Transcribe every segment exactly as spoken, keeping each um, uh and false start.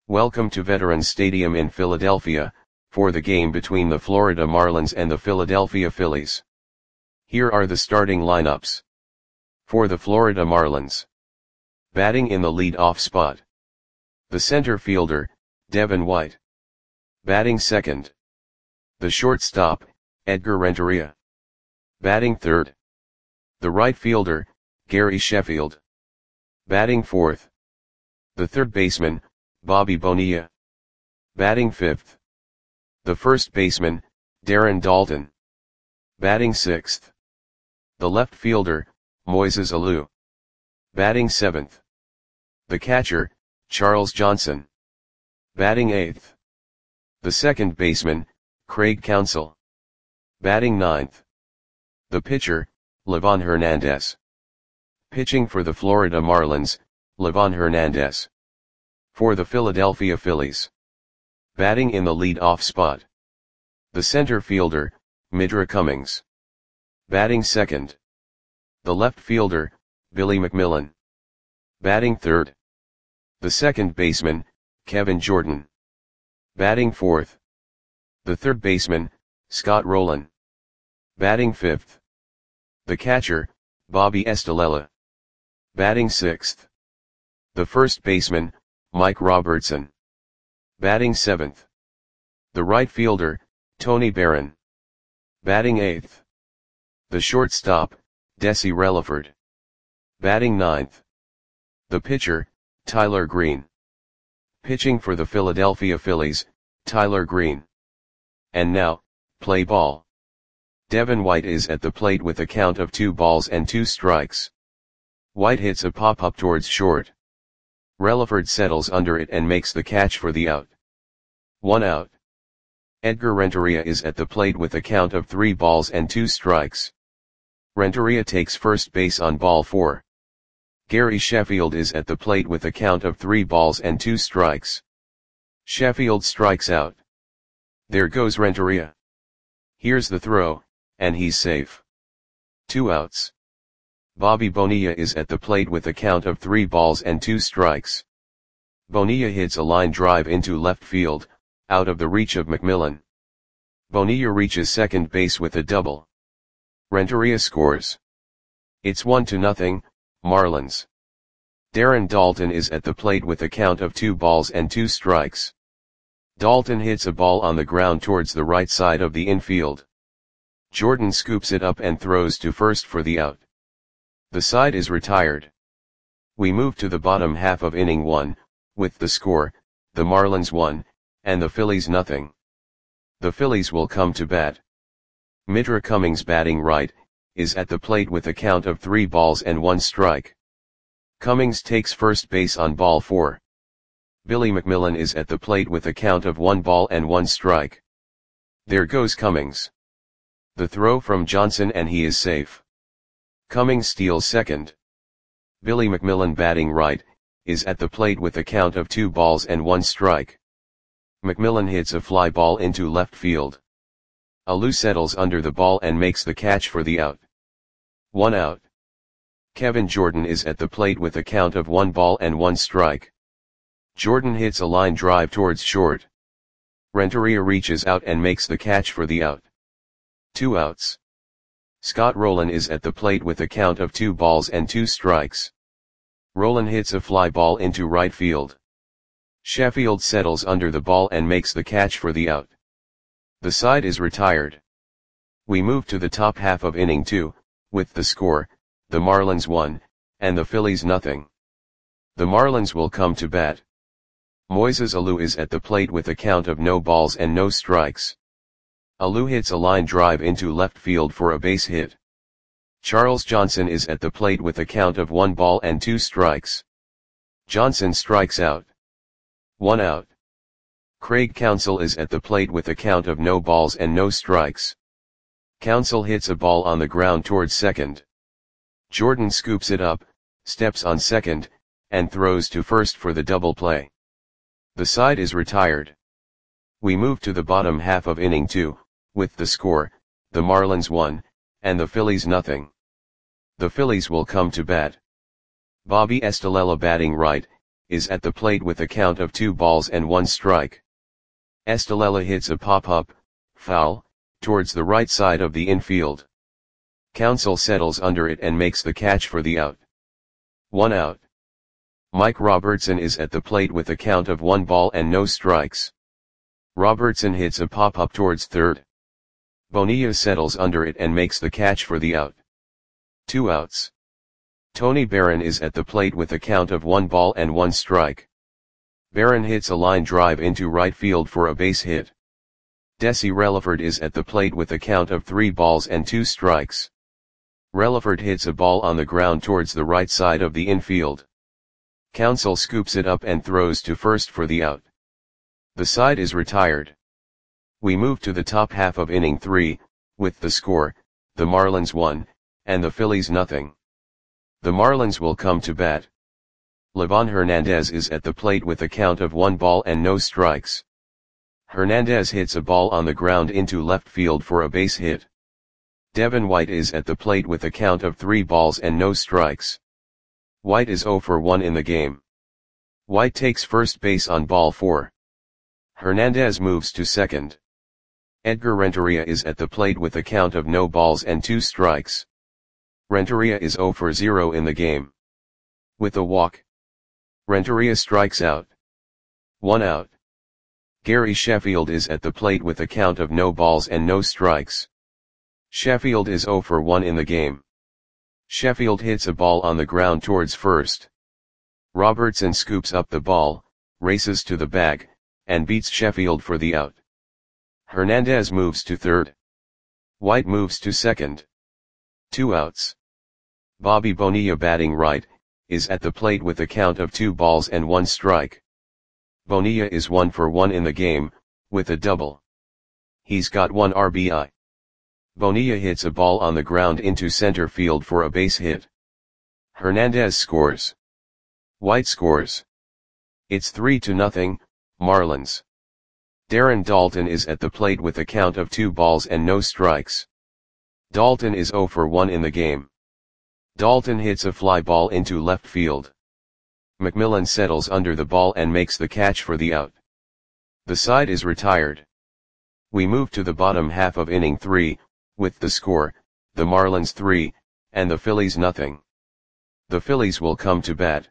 Welcome to Veterans Stadium in Philadelphia, for the game between the Florida Marlins and the Philadelphia Phillies. Here are the starting lineups. For the Florida Marlins. Batting in the lead-off spot. The center fielder, Devin White. Batting second. The shortstop, Edgar Renteria. Batting third. The right fielder, Gary Sheffield. Batting fourth. The third baseman, Bobby Bonilla. Batting fifth. The first baseman, Darren Daulton. Batting sixth. The left fielder, Moises Alou. Batting seventh. The catcher, Charles Johnson. Batting eighth. The second baseman, Craig Counsell. Batting ninth. The pitcher, Livan Hernandez. Pitching for the Florida Marlins, Livan Hernandez. For the Philadelphia Phillies. Batting in the lead-off spot. The center fielder, Midra Cummings. Batting second. The left fielder, Billy McMillon. Batting third. The second baseman, Kevin Jordan. Batting fourth. The third baseman, Scott Rolen. Batting fifth. The catcher, Bobby Estalella. Batting sixth. The first baseman, Mike Robertson. Batting seventh. The right fielder, Tony Barron. Batting eighth. The shortstop, Desi Relaford. Batting ninth. The pitcher, Tyler Green. Pitching for the Philadelphia Phillies, Tyler Green. And now, play ball. Devin White is at the plate with a count of two balls and two strikes. White hits a pop-up towards short. Relaford settles under it and makes the catch for the out. One out. Edgar Renteria is at the plate with a count of three balls and two strikes. Renteria takes first base on ball four. Gary Sheffield is at the plate with a count of three balls and two strikes. Sheffield strikes out. There goes Renteria. Here's the throw, and he's safe. Two outs. Bobby Bonilla is at the plate with a count of three balls and two strikes. Bonilla hits a line drive into left field, out of the reach of McMillon. Bonilla reaches second base with a double. Renteria scores. It's one to nothing, Marlins. Darren Daulton is at the plate with a count of two balls and two strikes. Daulton hits a ball on the ground towards the right side of the infield. Jordan scoops it up and throws to first for the out. The side is retired. We move to the bottom half of inning one, with the score, the Marlins one, and the Phillies nothing. The Phillies will come to bat. Midra Cummings batting right, is at the plate with a count of three balls and one strike. Cummings takes first base on ball four. Billy McMillon is at the plate with a count of one ball and one strike. There goes Cummings. The throw from Johnson and he is safe. Cummings steals second. Billy McMillon batting right, is at the plate with a count of two balls and one strike. McMillon hits a fly ball into left field. Alou settles under the ball and makes the catch for the out. One out. Kevin Jordan is at the plate with a count of one ball and one strike. Jordan hits a line drive towards short. Renteria reaches out and makes the catch for the out. Two outs. Scott Rolen is at the plate with a count of two balls and two strikes. Rolen hits a fly ball into right field. Sheffield settles under the ball and makes the catch for the out. The side is retired. We move to the top half of inning two, with the score, the Marlins one, and the Phillies nothing. The Marlins will come to bat. Moises Alou is at the plate with a count of no balls and no strikes. Alou hits a line drive into left field for a base hit. Charles Johnson is at the plate with a count of one ball and two strikes. Johnson strikes out. One out. Craig Counsell is at the plate with a count of no balls and no strikes. Counsell hits a ball on the ground towards second. Jordan scoops it up, steps on second, and throws to first for the double play. The side is retired. We move to the bottom half of inning two, with the score, the Marlins one, and the Phillies nothing. The Phillies will come to bat. Bobby Estalella batting right, is at the plate with a count of two balls and one strike. Estalella hits a pop-up, foul, towards the right side of the infield. Counsell settles under it and makes the catch for the out. One out. Mike Robertson is at the plate with a count of one ball and no strikes. Robertson hits a pop-up towards third. Bonilla settles under it and makes the catch for the out. Two outs. Tony Barron is at the plate with a count of one ball and one strike. Barron hits a line drive into right field for a base hit. Desi Relaford is at the plate with a count of three balls and two strikes. Relaford hits a ball on the ground towards the right side of the infield. Counsell scoops it up and throws to first for the out. The side is retired. We move to the top half of inning three, with the score, the Marlins one, and the Phillies nothing. The Marlins will come to bat. Livan Hernandez is at the plate with a count of one ball and no strikes. Hernandez hits a ball on the ground into left field for a base hit. Devin White is at the plate with a count of three balls and no strikes. White is zero for one in the game. White takes first base on ball four. Hernandez moves to second. Edgar Renteria is at the plate with a count of no balls and two strikes. Renteria is zero for zero in the game. With a walk, Renteria strikes out. One out. Gary Sheffield is at the plate with a count of no balls and no strikes. Sheffield is zero for one in the game. Sheffield hits a ball on the ground towards first. Robertson scoops up the ball, races to the bag, and beats Sheffield for the out. Hernandez moves to third. White moves to second. Two outs. Bobby Bonilla, batting right, is at the plate with a count of two balls and one strike. Bonilla is one for one in the game, with a double. He's got one R B I. Bonilla hits a ball on the ground into center field for a base hit. Hernandez scores. White scores. It's three to nothing, Marlins. Darren Daulton is at the plate with a count of two balls and no strikes. Daulton is zero for one in the game. Daulton hits a fly ball into left field. McMillan settles under the ball and makes the catch for the out. The side is retired. We move to the bottom half of inning three, with the score, the Marlins three, and the Phillies nothing. The Phillies will come to bat.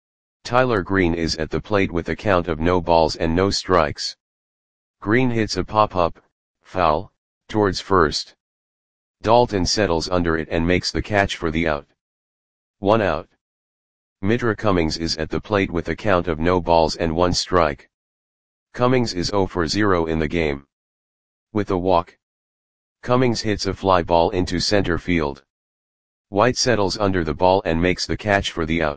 Tyler Green is at the plate with a count of no balls and no strikes. Green hits a pop-up, foul, towards first. Daulton settles under it and makes the catch for the out. One out. Mitra Cummings is at the plate with a count of no balls and one strike. Cummings is zero for zero in the game. With a walk, Cummings hits a fly ball into center field. White settles under the ball and makes the catch for the out.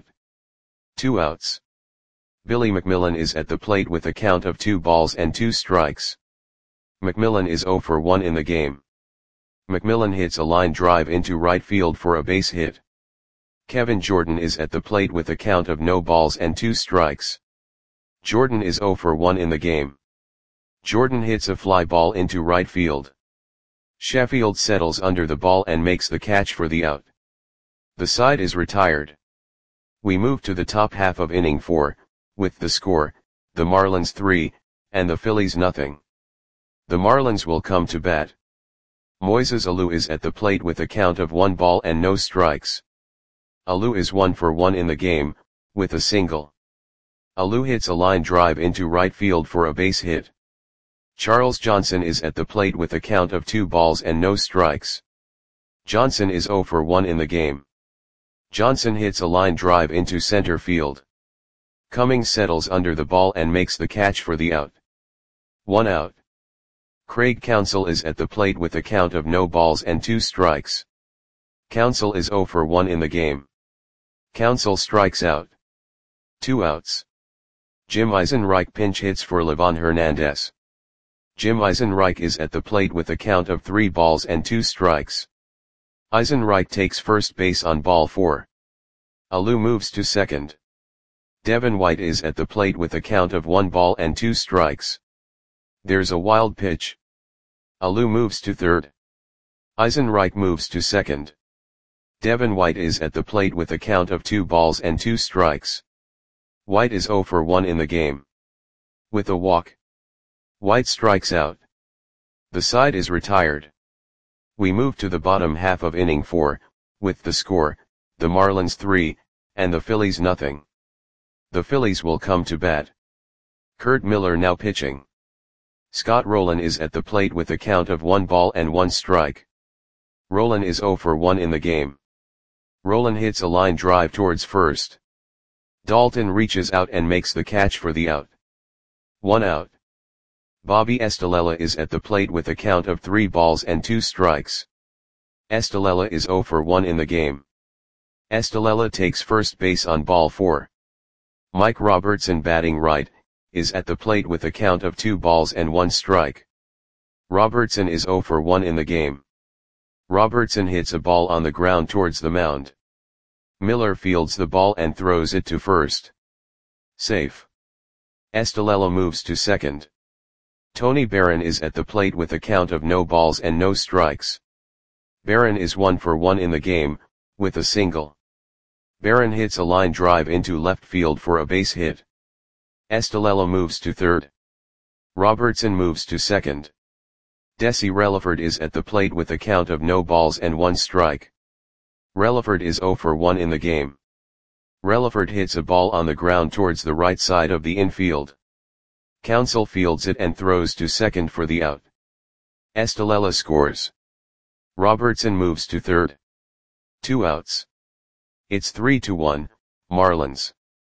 Two outs. Billy McMillan is at the plate with a count of two balls and two strikes. McMillan is zero for one in the game. McMillan hits a line drive into right field for a base hit. Kevin Jordan is at the plate with a count of no balls and two strikes. Jordan is zero for one in the game. Jordan hits a fly ball into right field. Sheffield settles under the ball and makes the catch for the out. The side is retired. We move to the top half of inning four, with the score, the Marlins three, and the Phillies nothing. The Marlins will come to bat. Moises Alou is at the plate with a count of one ball and no strikes. Alou is one for one in the game, with a single. Alou hits a line drive into right field for a base hit. Charles Johnson is at the plate with a count of two balls and no strikes. Johnson is zero for one in the game. Johnson hits a line drive into center field. Cummings settles under the ball and makes the catch for the out. One out. Craig Counsell is at the plate with a count of no balls and two strikes. Counsell is zero for one in the game. Counsell strikes out. Two outs. Jim Eisenreich pinch hits for Livan Hernandez. Jim Eisenreich is at the plate with a count of three balls and two strikes. Eisenreich takes first base on ball four. Alou moves to second. Devin White is at the plate with a count of one ball and two strikes. There's a wild pitch. Alou moves to third. Eisenreich moves to second. Devin White is at the plate with a count of two balls and two strikes. White is zero for one in the game. With a walk, White strikes out. The side is retired. We move to the bottom half of inning four, with the score, the Marlins three, and the Phillies nothing. The Phillies will come to bat. Kurt Miller now pitching. Scott Rolen is at the plate with a count of one ball and one strike. Rolen is zero for one in the game. Rolen hits a line drive towards first. Dalton reaches out and makes the catch for the out. One out. Bobby Estalella is at the plate with a count of three balls and two strikes. Estalella is zero for one in the game. Estalella takes first base on ball four. Mike Robertson, batting right, is at the plate with a count of two balls and one strike. Robertson is zero for one in the game. Robertson hits a ball on the ground towards the mound. Miller fields the ball and throws it to first. Safe. Estalella moves to second. Tony Barron is at the plate with a count of no balls and no strikes. Barron is one for one in the game, with a single. Barron hits a line drive into left field for a base hit. Estalella moves to third. Robertson moves to second. Desi Relaford is at the plate with a count of no balls and one strike. Relaford is zero for one in the game. Relaford hits a ball on the ground towards the right side of the infield. Counsell fields it and throws to second for the out. Estalella scores. Robertson moves to third. Two outs. It's three to one, Marlins.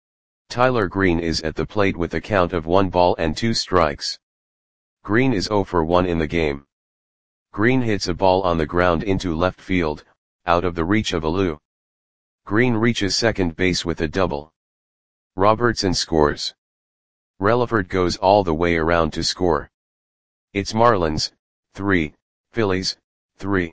Tyler Green is at the plate with a count of one ball and two strikes. Green is zero for one in the game. Green hits a ball on the ground into left field, out of the reach of Alou. Green reaches second base with a double. Robertson scores. Relaford goes all the way around to score. It's Marlins, three, Phillies, three.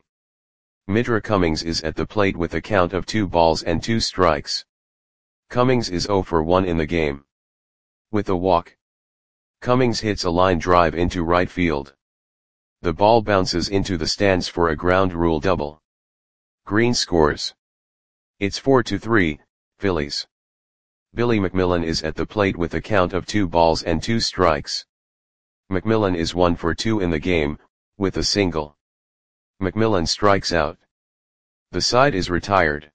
Mitra Cummings is at the plate with a count of two balls and two strikes. Cummings is zero for one in the game. With a walk, Cummings hits a line drive into right field. The ball bounces into the stands for a ground rule double. Green scores. It's four to three, Phillies. Billy McMillan is at the plate with a count of two balls and two strikes. McMillan is one for two in the game, with a single. McMillan strikes out. The side is retired.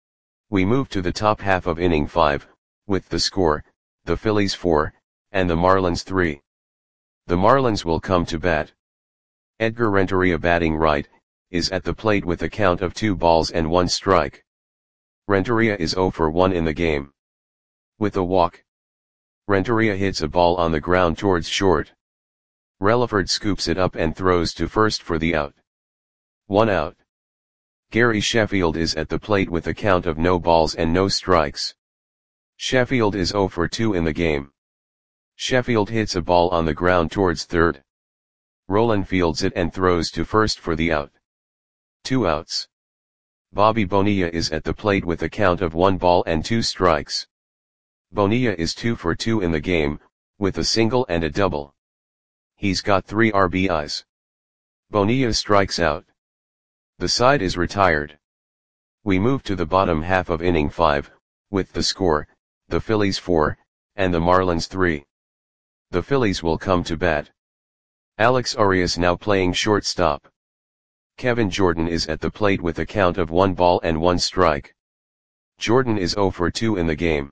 We move to the top half of inning five, with the score, the Phillies four, and the Marlins three. The Marlins will come to bat. Edgar Renteria, batting right, is at the plate with a count of two balls and one strike. Renteria is zero for one in the game. With a walk, Renteria hits a ball on the ground towards short. Relaford scoops it up and throws to first for the out. One out. Gary Sheffield is at the plate with a count of no balls and no strikes. Sheffield is zero for two in the game. Sheffield hits a ball on the ground towards third. Rolen fields it and throws to first for the out. Two outs. Bobby Bonilla is at the plate with a count of one ball and two strikes. Bonilla is two for two in the game, with a single and a double. He's got three R B Is. Bonilla strikes out. The side is retired. We move to the bottom half of inning five, with the score, the Phillies four, and the Marlins three. The Phillies will come to bat. Alex Arias now playing shortstop. Kevin Jordan is at the plate with a count of one ball and one strike. Jordan is zero for two in the game.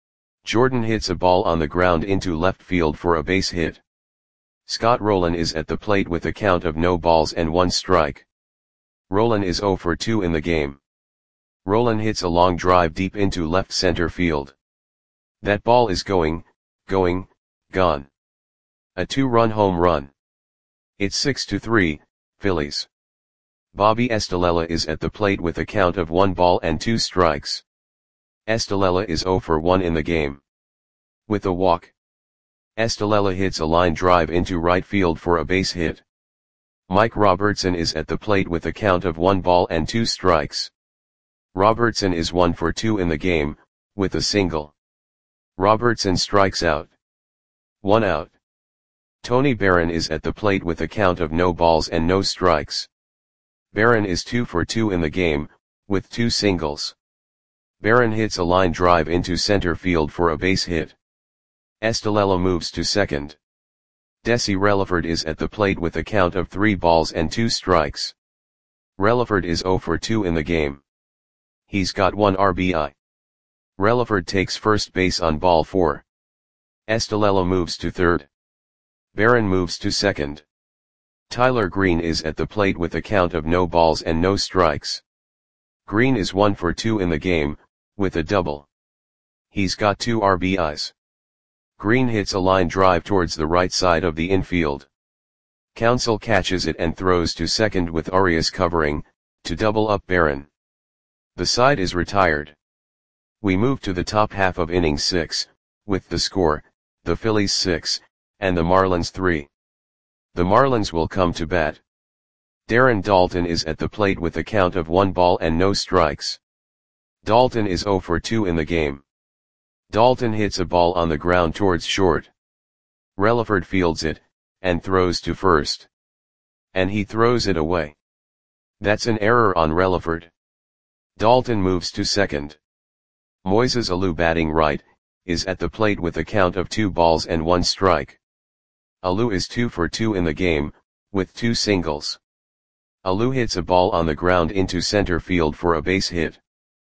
Jordan hits a ball on the ground into left field for a base hit. Scott Rolen is at the plate with a count of no balls and one strike. Rolen is zero for two in the game. Rolen hits a long drive deep into left center field. That ball is going, going, gone. A two-run home run. It's six to three, Phillies. Bobby Estalella is at the plate with a count of one ball and two strikes. Estalella is zero for one in the game. With a walk, Estalella hits a line drive into right field for a base hit. Mike Robertson is at the plate with a count of one ball and two strikes. Robertson is one for two in the game, with a single. Robertson strikes out. One out. Tony Barron is at the plate with a count of no balls and no strikes. Barron is two for two in the game, with two singles. Barron hits a line drive into center field for a base hit. Estelella moves to second. Desi Relaford is at the plate with a count of three balls and two strikes. Relaford is zero for two in the game. He's got one R B I. Relaford takes first base on ball four. Estelella moves to third. Barron moves to second. Tyler Green is at the plate with a count of no balls and no strikes. Green is one for two in the game, with a double. He's got two R B Is. Green hits a line drive towards the right side of the infield. Counsell catches it and throws to second with Arias covering, to double up Barron. The side is retired. We move to the top half of inning six, with the score, the Phillies six, and the Marlins three. The Marlins will come to bat. Darren Daulton is at the plate with a count of one ball and no strikes. Daulton is zero for two in the game. Daulton hits a ball on the ground towards short. Relaford fields it, and throws to first. And he throws it away. That's an error on Relaford. Daulton moves to second. Moises Alou, batting right, is at the plate with a count of two balls and one strike. Alou is two for two in the game, with two singles. Alou hits a ball on the ground into center field for a base hit.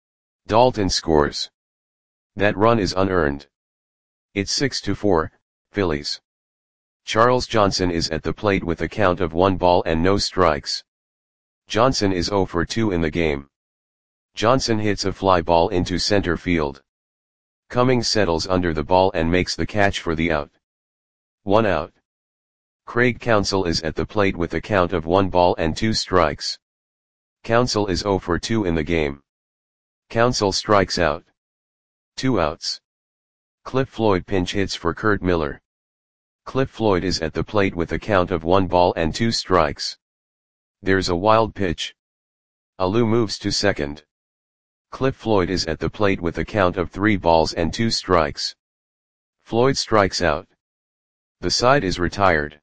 Daulton scores. That run is unearned. It's six to four, Phillies. Charles Johnson is at the plate with a count of one ball and no strikes. Johnson is zero for two in the game. Johnson hits a fly ball into center field. Cummings settles under the ball and makes the catch for the out. One out. Craig Counsell is at the plate with a count of one ball and two strikes. Counsell is zero for two in the game. Counsell strikes out. Two outs. Cliff Floyd pinch hits for Kurt Miller. Cliff Floyd is at the plate with a count of one ball and two strikes. There's a wild pitch. Alou moves to second. Cliff Floyd is at the plate with a count of three balls and two strikes. Floyd strikes out. The side is retired.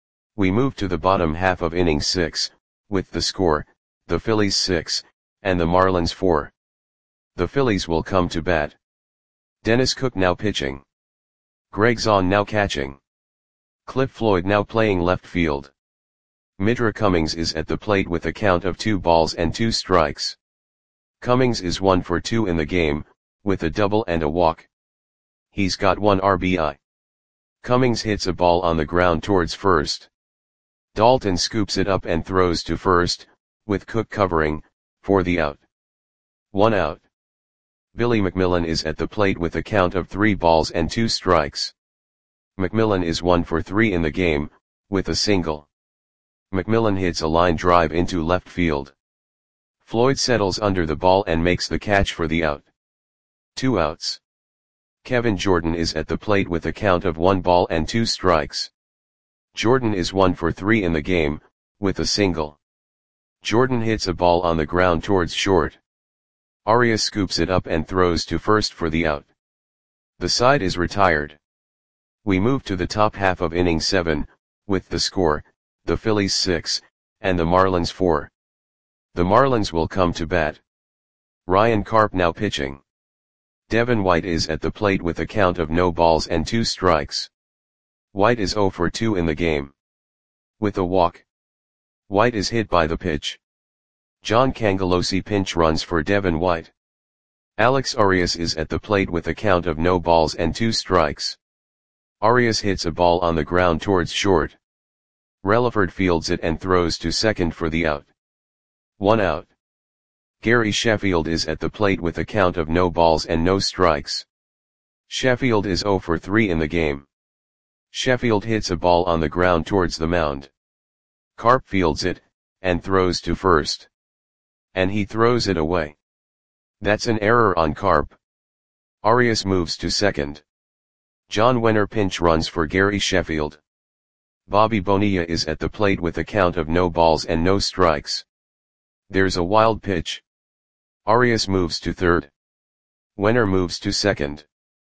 We move to the bottom half of inning six, with the score, the Phillies six, and the Marlins four. The Phillies will come to bat. Dennis Cook now pitching. Greg Zahn now catching. Cliff Floyd now playing left field. Mitra Cummings is at the plate with a count of two balls and two strikes. Cummings is one for two in the game, with a double and a walk. He's got one R B I. Cummings hits a ball on the ground towards first. Daulton scoops it up and throws to first, with Cook covering, for the out. One out. Billy McMillan is at the plate with a count of three balls and two strikes. McMillan is one for three in the game, with a single. McMillan hits a line drive into left field. Floyd settles under the ball and makes the catch for the out. Two outs. Kevin Jordan is at the plate with a count of one ball and two strikes. Jordan is one for three in the game, with a single. Jordan hits a ball on the ground towards short. Arias scoops it up and throws to first for the out. The side is retired. We move to the top half of inning seven, with the score, the Phillies six, and the Marlins four. The Marlins will come to bat. Ryan Karp now pitching. Devin White is at the plate with a count of no balls and two strikes. White is zero for two in the game. With a walk. White is hit by the pitch. John Cangelosi pinch runs for Devin White. Alex Arias is at the plate with a count of no balls and two strikes. Arias hits a ball on the ground towards short. Relaford fields it and throws to second for the out. One out. Gary Sheffield is at the plate with a count of no balls and no strikes. Sheffield is zero for three in the game. Sheffield hits a ball on the ground towards the mound. Karp fields it, and throws to first. And he throws it away. That's an error on Karp. Arias moves to second. John Wenner pinch runs for Gary Sheffield. Bobby Bonilla is at the plate with a count of no balls and no strikes. There's a wild pitch. Arias moves to third. Wenner moves to second.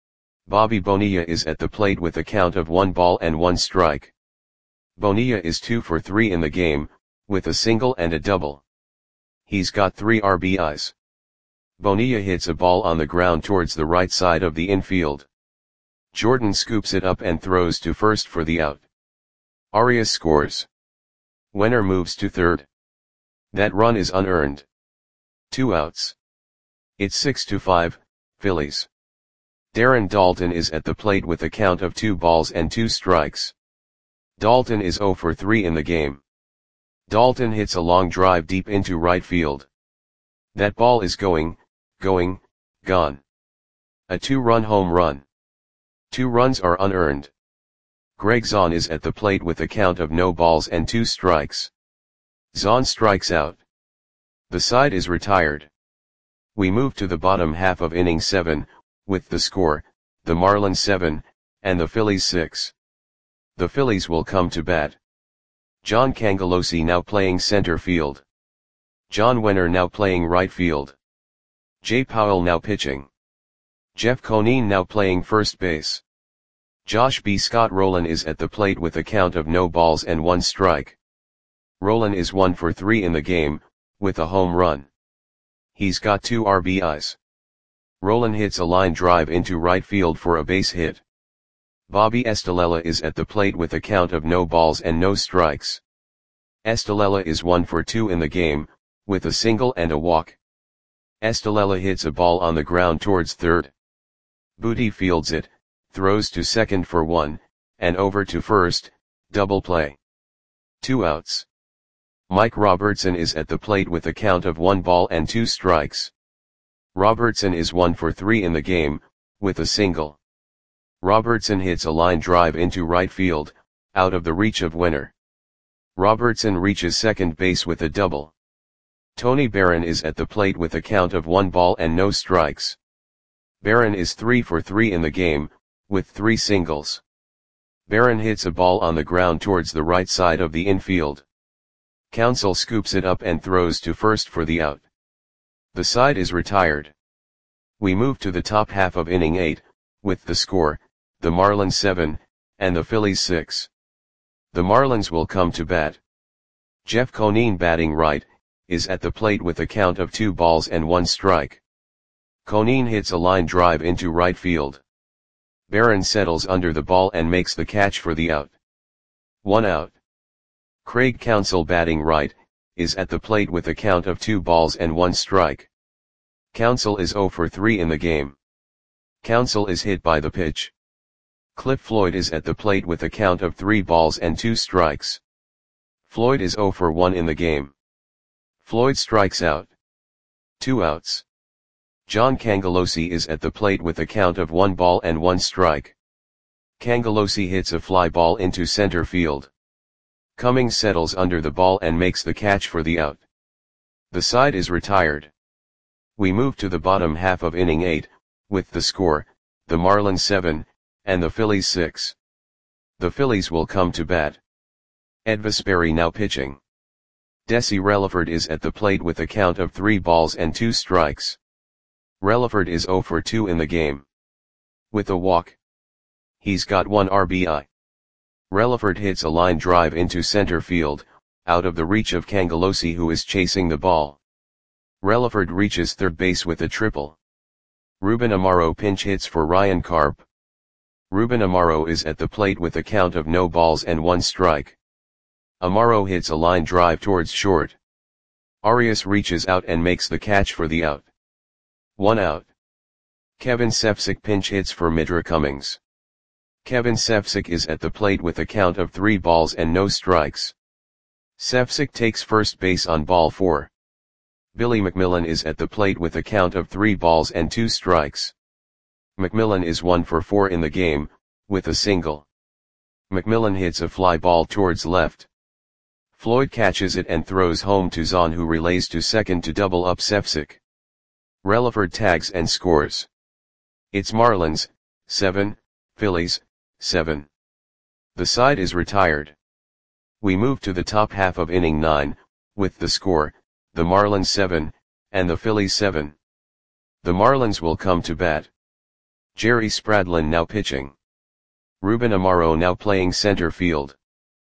Bobby Bonilla is at the plate with a count of one ball and one strike. Bonilla is two for three in the game, with a single and a double. He's got three R B Is. Bonilla hits a ball on the ground towards the right side of the infield. Jordan scoops it up and throws to first for the out. Arias scores. Wenner moves to third. That run is unearned. Two outs. It's six to five, Phillies. Darren Daulton is at the plate with a count of two balls and two strikes. Daulton is oh for three in the game. Daulton hits a long drive deep into right field. That ball is going, going, gone. A two-run home run. Two runs are unearned. Greg Zahn is at the plate with a count of no balls and two strikes. Zahn strikes out. The side is retired. We move to the bottom half of inning seven, with the score, the Marlins seven, and the Phillies six. The Phillies will come to bat. John Cangelosi now playing center field. John Wenner now playing right field. Jay Powell now pitching. Jeff Conine now playing first base. Josh B. Scott Rowland is at the plate with a count of no balls and one strike. Rowland is one for three in the game, with a home run. He's got two R B Is. Rowland hits a line drive into right field for a base hit. Bobby Estalella is at the plate with a count of no balls and no strikes. Estalella is one for two in the game, with a single and a walk. Estalella hits a ball on the ground towards third. Booty fields it, throws to second for one, and over to first, double play. Two outs. Mike Robertson is at the plate with a count of one ball and two strikes. Robertson is one for three in the game, with a single. Robertson hits a line drive into right field, out of the reach of Wenner. Robertson reaches second base with a double. Tony Barron is at the plate with a count of one ball and no strikes. Barron is three for three in the game, with three singles. Barron hits a ball on the ground towards the right side of the infield. Counsell scoops it up and throws to first for the out. The side is retired. We move to the top half of inning eight, with the score, the Marlins seven, and the Phillies six. The Marlins will come to bat. Jeff Conine batting right, is at the plate with a count of two balls and one strike. Conine hits a line drive into right field. Barron settles under the ball and makes the catch for the out. One out. Craig Counsell batting right, is at the plate with a count of two balls and one strike. Counsell is oh for three in the game. Counsell is hit by the pitch. Cliff Floyd is at the plate with a count of three balls and two strikes. Floyd is oh for one in the game. Floyd strikes out. Two outs. John Cangelosi is at the plate with a count of one ball and one strike. Cangelosi hits a fly ball into center field. Cummings settles under the ball and makes the catch for the out. The side is retired. We move to the bottom half of inning eight, with the score, the Marlins seven, and the Phillies six. The Phillies will come to bat. Ed Vesperi now pitching. Desi Relaford is at the plate with a count of three balls and two strikes. Relaford is oh for two in the game. With a walk. He's got one R B I. Relaford hits a line drive into center field, out of the reach of Cangelosi who is chasing the ball. Relaford reaches third base with a triple. Ruben Amaro pinch hits for Ryan Karp. Ruben Amaro is at the plate with a count of no balls and one strike. Amaro hits a line drive towards short. Arias reaches out and makes the catch for the out. One out. Kevin Sefcik pinch hits for Midra Cummings. Kevin Sefcik is at the plate with a count of three balls and no strikes. Sefcik takes first base on ball four. Billy McMillan is at the plate with a count of three balls and two strikes. McMillan is one for four in the game, with a single. McMillan hits a fly ball towards left. Floyd catches it and throws home to Zahn, who relays to second to double up Sefcik. Relaford tags and scores. It's Marlins, seven, Phillies, seven. The side is retired. We move to the top half of inning nine, with the score, the Marlins seven, and the Phillies seven. The Marlins will come to bat. Jerry Spradlin now pitching. Ruben Amaro now playing center field.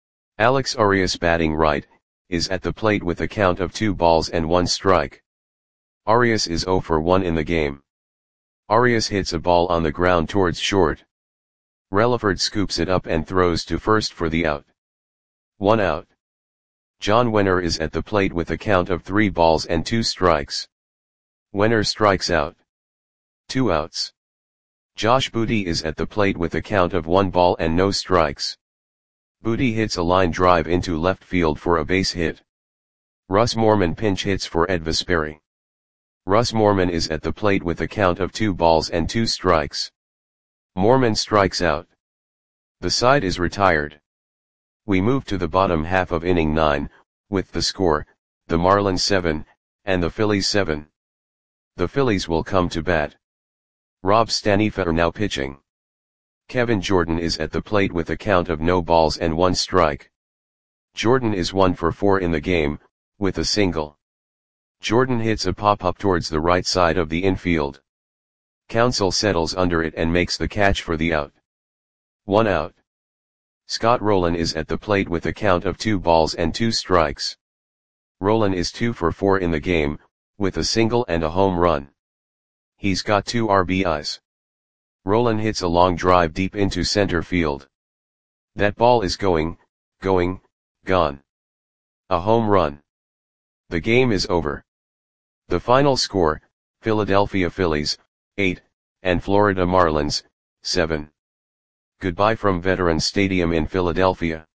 Alex Arias batting right, is at the plate with a count of two balls and one strike. Arias is zero for one in the game. Arias hits a ball on the ground towards short. Relaford scoops it up and throws to first for the out. One out. John Wenner is at the plate with a count of three balls and two strikes. Wenner strikes out. Two outs. Josh Booty is at the plate with a count of one ball and no strikes. Booty hits a line drive into left field for a base hit. Russ Morman pinch hits for Ed Vesperi. Russ Morman is at the plate with a count of two balls and two strikes. Morman strikes out. The side is retired. We move to the bottom half of inning nine, with the score, the Marlins seven, and the Phillies seven. The Phillies will come to bat. Rob Stanifa are now pitching. Kevin Jordan is at the plate with a count of no balls and one strike. Jordan is one for four in the game, with a single. Jordan hits a pop-up towards the right side of the infield. Counsell settles under it and makes the catch for the out. One out. Scott Rolen is at the plate with a count of two balls and two strikes. Rolen is two for four in the game, with a single and a home run. He's got two R B Is. Rolen hits a long drive deep into center field. That ball is going, going, gone. A home run. The game is over. The final score, Philadelphia Phillies, eight, and Florida Marlins, seven. Goodbye from Veterans Stadium in Philadelphia.